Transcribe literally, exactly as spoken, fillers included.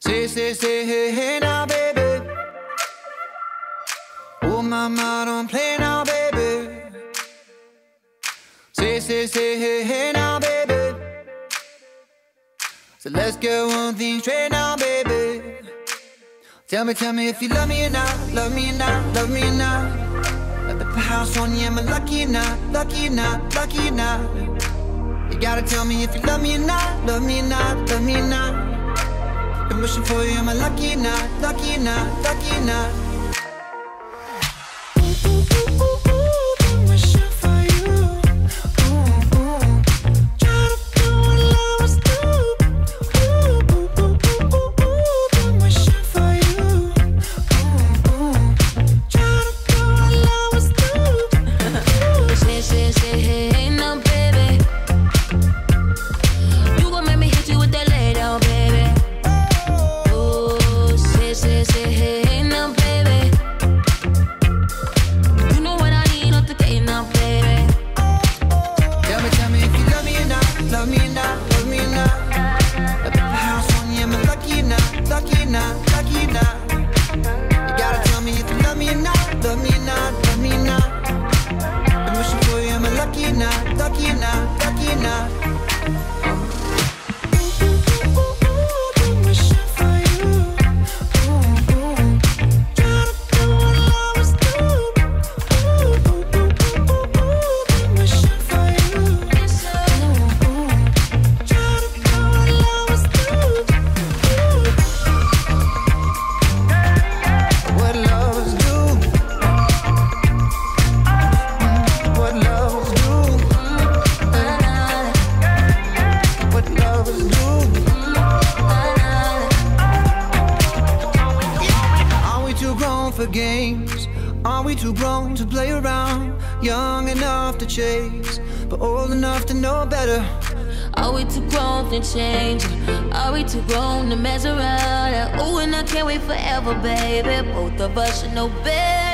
Say, say, say, hey, hey now, baby. Oh, mama, don't play now, baby. Say, say, say, hey, hey now, baby. So let's get one thing straight now, baby. Tell me, tell me if you love me or not, love me or not, love me or not. Let the house on you, am I lucky or not, lucky or not, lucky or not? You gotta tell me if you love me or not, love me or not, love me or not. Been wishing for you, am I lucky or not, lucky or not, lucky or not? For games, are we too grown to play around? Young enough to chase, but old enough to know better. Are we too grown to change? Are we too grown to mess around? Oh, and I can't wait forever, baby. Both of us should know better.